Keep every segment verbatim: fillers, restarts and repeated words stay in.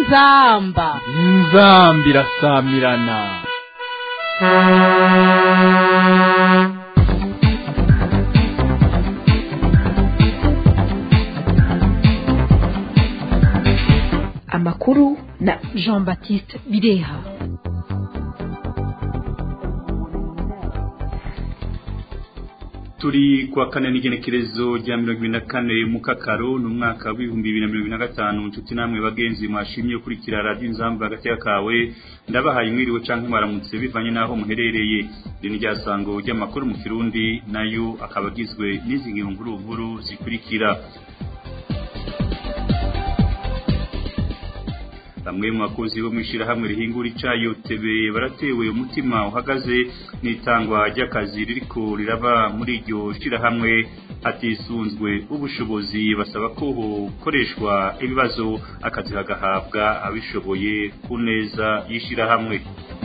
inzamba inzamba irasamirana. Amakuru na Jean Baptiste Bireha. Turi kwa kane n'igenekerezo rya mirongo ibiri na kane mu kakaro n'umwaka w'ibihumbi bibiri na mirongo ibiri na gatanu. Nshuti namwe bagenzi mwashimye kurikira radio Inzamba hagati yakawe, ndabahaye mwiriwe canke mwaramutse bivanye naho muherereye. Dini rya sango ry'amakuru mu Kirundi nayo akabagizwe n'izi nkuru nkuru zikurikira. Bamwe mu bakozi bo mwishira hamwe rihingura icayi O T B baratewe umutima uhagaze n'itangwa ry'akazi ririko riraba muri iryo shira hamwe atisunzwe ubushobozi, basaba ko koreshwa ibibazo akazi hagahabwa abishoboye kuneza yishira hamwe.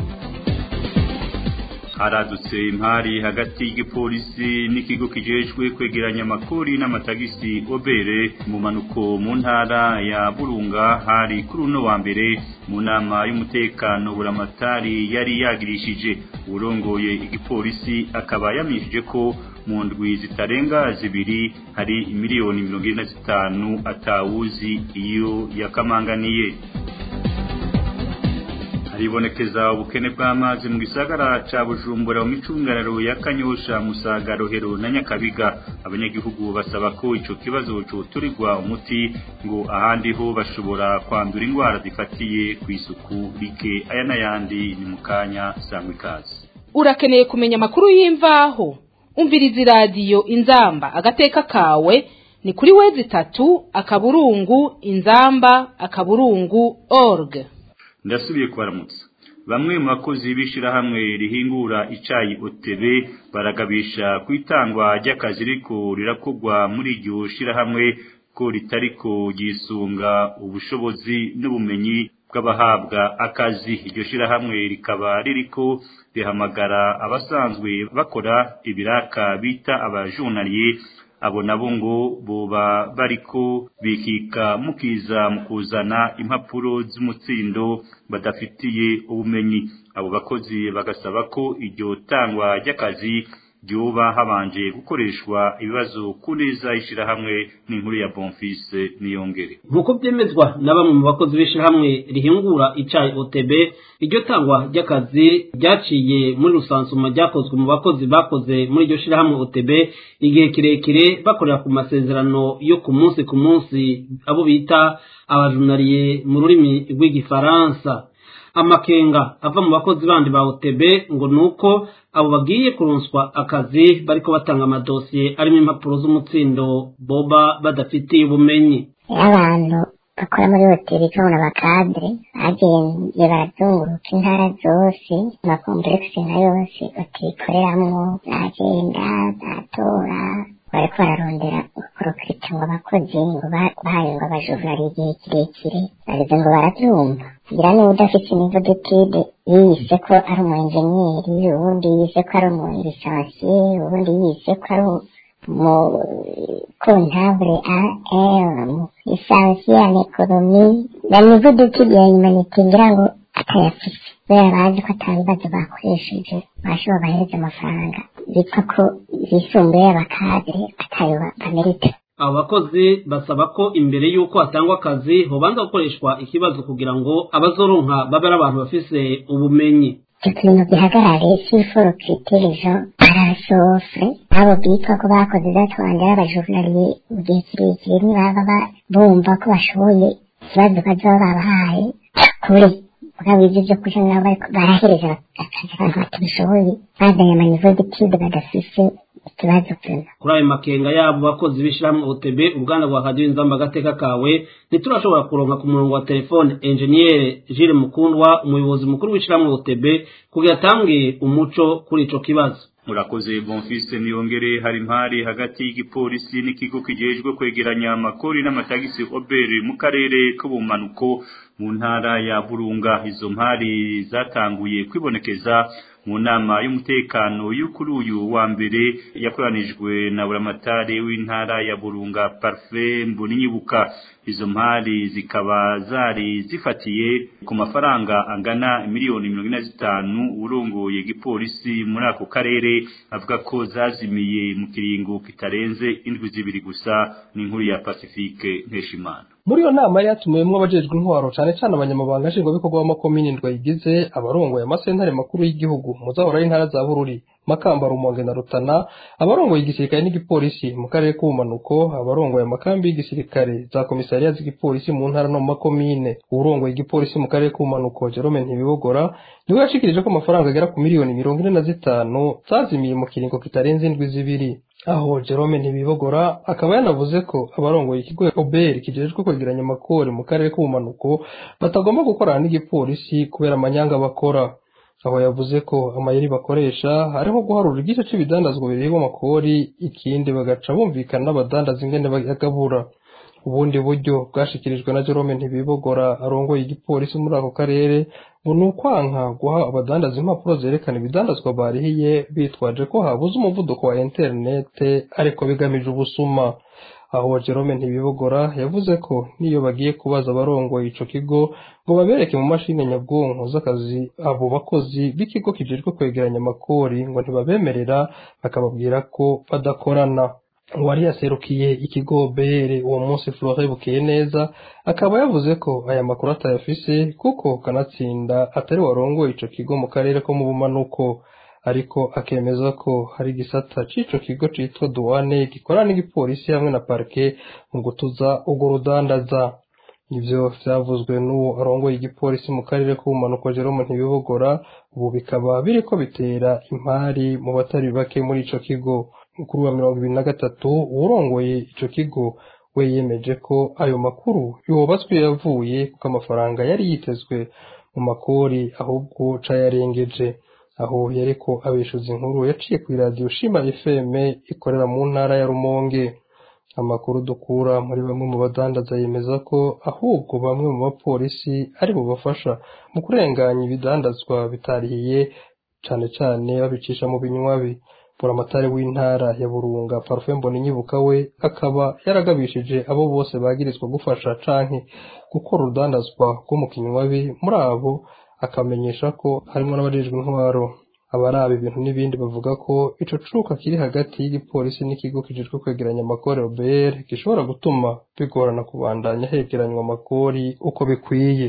Haradutse impari hagati y'igipolisi n'ikigo kijejwe kwegeranya amakori n'amatagisi obere mu manuko mu ntara ya Burunga hari kuri uno wa mbere mu nama y'umutekano buramatari yari yagirishije. Urongoye igipolisi akaba yamishije ko mu ndwi zitarenga zibiri hari miliyoni mirongo ine na zitanu atawuzi iyo yakamanganiye. Haribonekeza ubukene bw'amazi mu gisagara ca Bujumbura mu micungararo ya Kanyosha, Musaga, Rohero na Nyakabiga. Abanyagihugu basaba ko ico kibazo coturirwa umuti ngo ahandi ho bashobora kwandura ingwara zifatiye kw'isuku rike. Aya n'ayandi ni mukanya sangwe kazi. Urakeneye kumenya makuru y'imvaho? Umviriza radio Inzamba agateka kawe ni kuri wezi tatu akaburungu inzamba akaburungu org. Ndasubiye kubaramutsa. Bamwe mu bakozi bishira hamwe rihingura icayi O T B baragabisha kwitangwa ry'akazi riko rirakogwa muri iryo shira hamwe ko ritariko gisunga ubushobozi n'ubumenyi bw'abahabwa akazi. Iryo shira hamwe rikaba ririko rihamagara abasanzwe bakora ibiraka bita abajournalier, abo nabo ngo boba bariko bikika mukiza mukuzana impapuro z'umutsindo badafitiye ubumenyi. Abo bakozi bagasaba ko iryo tangwa ry'akazi ryoba habanje gukoreshwa ibibazo kuneza ishira hamwe. N'inkuru ya Bonfils Niyongere. Nkuko byemezwa na bamwe mu bakozi bishira hamwe rihingura icayi O T B, iryo tangwa ry'akazi ryaciye muri rusansuma ryakozwe mu bakozi bakoze muri iryo shira hamwe O T B igihe kirekire bakorera ku masezerano yo ku munsi ku munsi, abo bita abajournalier mu rurimi rw'igifaransa. Amakenga ava mu bakozi bandi ba O T B ngo nuko abo bagiye kuronswa akazi bariko batanga amadosiye arimo impapuro z'umutsindo boba badafitiye ubumenyi. Abantu bakora muri hoteli kabona bakadre agende barazunguruka intara zose na complexe na yose bakikoreramo, agenda batora bariko bararondera kurokirita ngo abakozi ngo bahaye ngo abajuvura igihe kirekire, bageze ngo barabyumva kugira niba udafite nivo d'étude yise ko ari umu engineer, ubundi yise ko ari umu licencié, ubundi yise ko ari mu comptable A R, mu licencié en économie, na nivo d'étude ya humanité ngira ngo atayafise kubera bazi ko atabibazo bakoresheje bashobora bahereza amafaranga bitwa ko bisumbuye abakadre atayo bamerita. Abo bakozi basaba ko imbere y'uko hatangwa akazi hobanza gukoreshwa ikibazo kugira ngo abazoronka babe ari abantu bafise ubumenyi. Ikintu gihagarare siforo kriterejo arasofre abo bitwa ko bakoze zatwandira abajournalier mu gihe kirekire nibaba bumva ko bashoboye ikibazo bazoba babahaye kuri bakabizi byo kuja nabo barahereza akazi abantu batabishoboye bazanye amanivo d'étude badafise ikibazo cyane. Kuri ayo makenga yabo bakozi bishira mu O T B, uruganda rwa Radio Inzamba agateka kawe ntiturashobora kuronka ku murongo wa telefone engineer Gilles Mukundwa, umuyobozi mukuru wishira mu O T B, kugira atange umuco kuri ico kibazo. Murakoze Bonfils Niyongere. Hari impari hagati y'igipolisi n'ikigo kijejwe kwegeranya amakori n'amatagisi obere mu karere k'ubumanuko mu ntara ya Burunga. Izo mpari zatanguye kwibonekeza mu nama y'umutekano y'ukuri uyu wa mbere yakoranijwe na buramatari w'intara ya Burunga Parfait Mboninyibuka. Izo mpari zikaba zari zifatiye ku mafaranga angana miliyoni mirongo ine na zitanu urongoye igipolisi muri ako karere avuga ko zazimiye mu kiringo kitarenze indwi zibiri gusa. N'inkuru ya Pacifique Nkeshimana. Muri iyo nama yatumiwemwo abajejwe intwaro cane cane abanyamabanga nshingwabikorwa b'amakomine ndwa yigize abarongoye amasentare makuru y'igihugu muzahora y'intara za Bururi, Makamba, Rumonge na Rutana, abarongoye igisirikare n'igipolisi mu karere k'ubumanuko, abarongoye amakambi y'igisirikare za komisariya z'igipolisi mu ntara no mu makomine. Urongoye igipolisi mu karere k'ubumanuko Jerome Ntibibogora niwe yashikirije ko amafaranga agera ku miliyoni mirongo ine na zitanu zazimiye mu kiringo kitarenze indwi zibiri. Aho Jerome Ntibibogora akaba yanavuze ko abarongoye ikigo O B R kijejwe kwegeranya amakori mu karere k'ubumanuko batagomba gukorana n'igipolisi kubera amanyanga bakora. Aho yavuze ko amayeri bakoresha hariho guharura igice c'ibidandazwa birihwa amakori, ikindi bagaca bumvikana n'abadandaza ingene bagabura. Ubundi buryo bwashikirijwe na Jerome Ntibibogora arongoye igipolisi muri ako karere ngo nukwanka guha abadandaza impapuro zerekana ibidandazwa barihiye bitwaje ko habuze umuvuduko wa internet ariko bigamije ubusuma. Aho Jerome Ntibibogora yavuze ko niyo bagiye kubaza abarongoye ico kigo ngo babereke mu mashine nyabwonko z'akazi abo bakozi b'ikigo kijejwe kwegeranya amakori ngo ntibabemerera, bakababwira ko badakorana. Wari yaserukiye ikigo B R uwo munsi Flore Bukeye neza akaba yavuze ko aya makuru atayafise kuko kanatsinda atari warongoye ico kigo mu karere ko mu bumanuko, ariko akemeza ko hari gisata c'ico kigo citwa douane gikorana n'igipolisi hamwe na parke mu gutuza urwo rudandaza. Ivyo vyavuzwe n'uwo arongoye igipolisi mu karere k'ubumanuko Jerome Ntibibogora ubu bikaba biriko bitera impari mu batari bake muri ico kigo. Mukuru wa mirongo ibiri na gatatu urongoye ico kigo we yemeje ko ayo makuru yobatswe yavuye kuko amafaranga yari yitezwe mu makori ahubwo ca yarengeje. Aho yariko abeshuza inkuru yaciye ku radio Shima F M ikorera mu ntara ya Rumonge. Amakuru dukura muri bamwe mu badandaza yemeza ko ahubwo bamwe mu bapolisi ari bo bafasha mu kurenganya ibidandazwa bitarihiye cane cane babicisha mu binywabi. Buramatari w'intara ya Burunga Parfait Mboninyibuka we akaba yaragabishije abo bose bagirizwa gufasha canke gukora urudandazwa rwo mu kinywabi. Muri abo akamenyesha ko harimo n'abajejwe intwaro. Abaraba ibintu n'ibindi bavuga ko ico cuka kiri hagati y'igipolisi n'ikigo kijejwe kwegeranya amakori O B R gishobora gutuma bigorana kubandanya hegeranywa amakori uko bikwiye.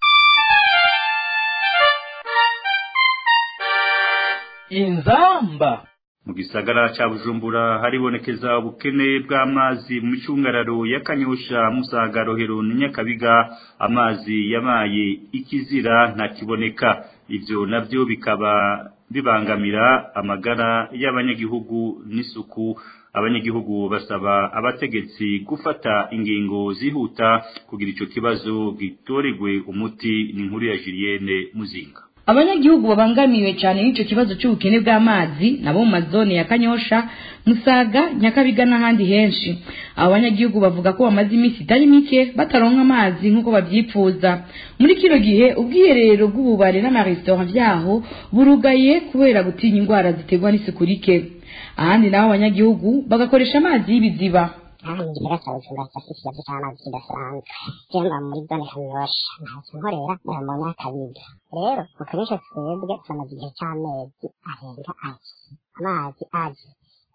Inzamba. Mu gisagara ca Bujumbura haribonekeza ubukene bw'amazi mu micungararo ya Kanyosha, Musaga, Rohero na Nyakabiga. Amazi yabaye ikizira ntakiboneka, ivyo navyo bikaba bibangamira amagara y'abanyagihugu n'isuku. Abanyagihugu basaba abategetsi gufata ingingo zihuta kugira ico kibazo gitoregwe umuti. Ni inkuru ya Julienne Muzinga. Abanyagihugu babangamiwe cyane n'ico kibazo cy'ubukene bw'amazi nabo mu mazone ya Kanyosha, Musaga, Nyakabiga n'ahandi henshi. Abanyagihugu bavuga ko bamaze iminsi itari mike bataronka amazi nk'uko bavyipfuza. Muri kino gihe ubwiherero bw'ububare n'amarestaurant vyaho burugaye kubera gutinya indwara ziterwa n'isuku rike. Ahandi naho abanyagihugu bagakoresha amazi y'ibiziba. Aha ngira cyabuzimba cyafisha cy'amazi kidasanzwe. Cyemba muri zone Kanyosha ntazo nkorera mu Nyakabiga. Rero ukoresha twebwe tumaze igihe cy'amezi arenga aje. Amazi aje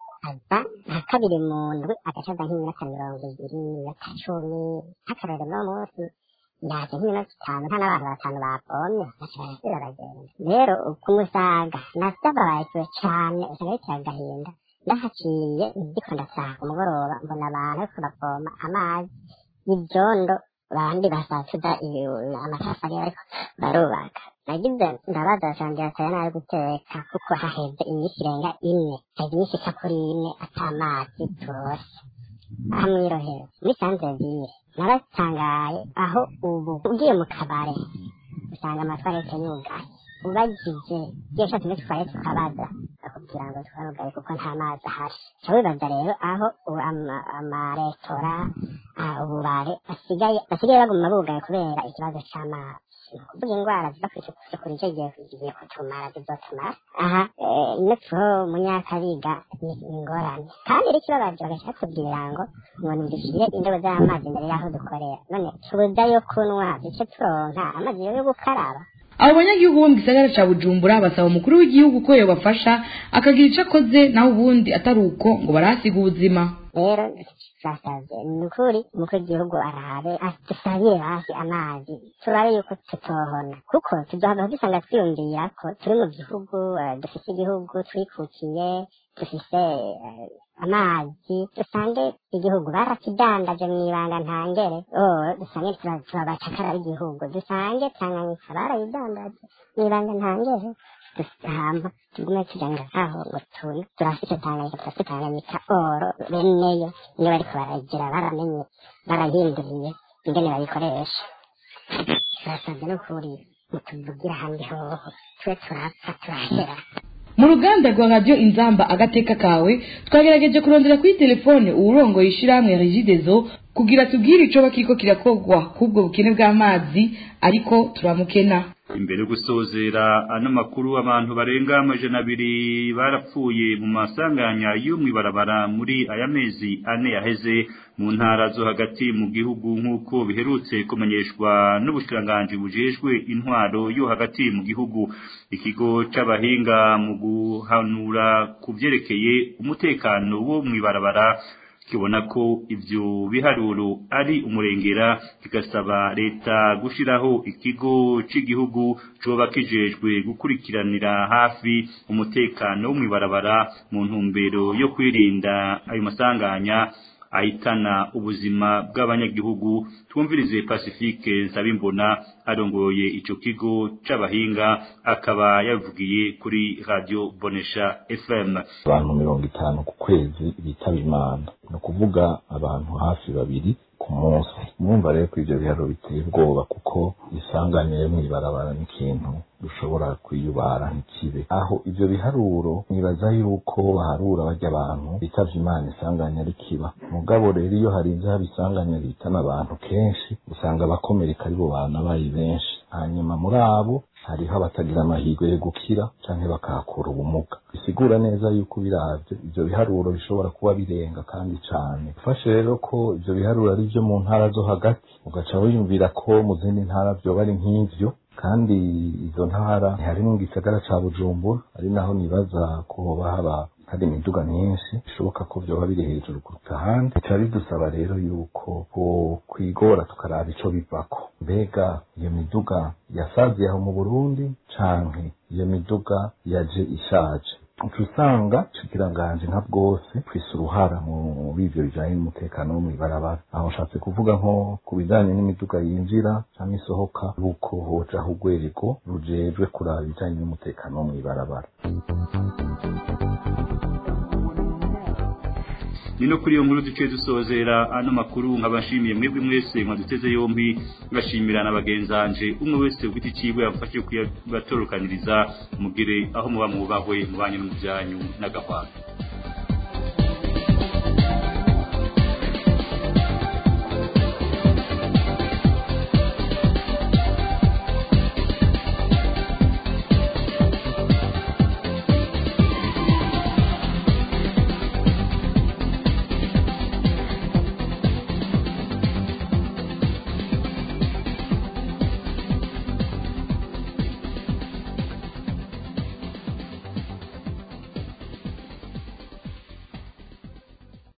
aza nka kabiri mu ndwi agacaza nk'iminota mirongo ibiri na cumi. Akarere no munsi yaje nk'iminota itanu nta n'abantu batanu bavomye bashobora kwiragenda. Rero ku Musaga nasabaye cyane usanga agahinda. Ndahaciye ndiko ndasaka umugoroba mbona abantu ko bavoma amazi y'ibyondo bandi basatuda amatafari ariko barubaka. Nagize ndabaza cyane cyane ari guteka kuko haheze iminsi irenga ine hari iminsi isa kuri ine atamazi turose. Aha mwirohero muri Sanzebire naratangaye aho ubu ugiye mu kabare usanga amatwarete yugaye. Ubagije iyo nshatse twari tukabaza kugira ngo twarugaye kuko nta mazi ahari. Wibaza rero aho amarestora ububare basigaye basigaye baguma bugaye kubera ikibazo c'amazi. ni ukuvuga indwara ziva kw'isuku rike zigiye kutumara zizotumara aha nepfo mu nyakabiga ni ingorane kandi rero ikibabaje bagashaka kubwira ngo ngo nidushyire indobo z'amazi imbere y'aho dukorera none tubuza yo kunywa duce turonka amazi yo gukaraba. abo banyagihugu bo mu gisagara ca Bujumbura basaba umukuru w'igihugu ko yobafasha akagira ico akoze naho ubundi atari uko ngo barahasiga ubuzima. rero basavye ni ukuri umukuru w'igihugu arabe dusabire hasi amazi turabe yuko tutohona kuko tuzohava dusanga twiyumvira ko turi mu gihugu dufise igihugu twikukiye dufise amazi dusange igihugu barakidandaje mw'ibanga ntangere oh dusange turabacakara b'igihugu dusange Tanganyika barayidandaje mw'ibanga ntangere dusamba tugume tujanga aho ngo tuni turafise Tanganyika turafise Tanganyika oro beneyo niyo bariko baragira baramenye barahinduriye ingene babikoresha turasabye no kuri mutuvugira handi hoho twe turapfa turahera. mu ruganda rwa radio Inzamba agateka kawe twagerageje kurondera kuri telefone uwurongo yishirahamwe Regideso kugira tubwire ico bakiko kirakogwa kubwo bukene bw'amazi ariko turamukena. Imbere gusozera ano makuru abantu barenga amajana abiri barapfuye mu masanganya y'umwibarabara muri aya mezi ane yaheze mu ntara zo hagati mu gihugu nk'uko biherutse kumenyeshwa n'ubushiranganje bujejwe intwaro yo hagati mu gihugu. Ikigo c'abahinga mu guhanura kuvyerekeye umutekano wo mwibarabara kibona ko ivyo biharuro ari umurengera kigasaba leta gushiraho ikigo c'igihugu coba kijejwe gukurikiranira hafi umutekano wo mwibarabara mu ntumbero yo kwirinda ayo masanganya ahitana ubuzima bw'abanyagihugu. Twumvirize Pacifique Nsabimbona arongoye ico kigo c'abahinga akaba yavugiye kuri radio Bonesha F M. Abantu mirongo itanu ku kwezi bitaba Imana, no kuvuga abantu hafi babiri ku munsi. Mwumva rero ko ivyo biharo biteye ubwoba kuko isanganiye mw'ibarabara n'ikintu dushobora kwiyubara ntikibe. Aho ivyo biharuro nibaza yuko baharura barya abantu bitavye Imana isanganya rikiba. Mugabo rero iyo harinze habisanganya bitana abantu kenshi usanga abakomereka aribo bana bayi benshi, hanyuma muri abo hariho abatagira amahirwe yo gukira canke bakakura ubumuga. Bisigura neza yuko biravye ivyo biharuro bishobora kuba birenga kandi cane. Ufashe rero ko ivyo biharuro ari vyo mu ntara zo hagati ugaca wiyumvira ko mu zindi ntara vyoba ari nk'ivyo, kandi izo ntara ntihari mu gisagara ca Bujumbura ari naho nibaza ko hoba haba hari imiduga myinshi bishoboka ko vyoba biri hejuru kuruta ahandi. Bica bidusaba rero yuko kwigora tukaraba ico bivako, mbega iyo miduga yasaziye aho mu Burundi canke iyo miduga yaje ishaje. Usanga cikiranganje nka bwose kwisa uruhara mu bivyo bijanye n'umutekano wo mw'ibarabara. Aho nshatse kuvuga nko ku bijanye n'imiduga yinjira canke isohoka uko hoja urwego rujejwe kuraba ibijanye n'umutekano wo mw'ibarabara. Nino kuri iyo nkuru duce dusozera ano makuru nkabashimiye mwebwe mwese mwaduteze yombi, ngashimira na bagenzanje umwe wese ugiti cibwe yafashe kuyabatorokaniriza mugire aho muba mubahwe mubanye n'umuvyanyu n'agahwana.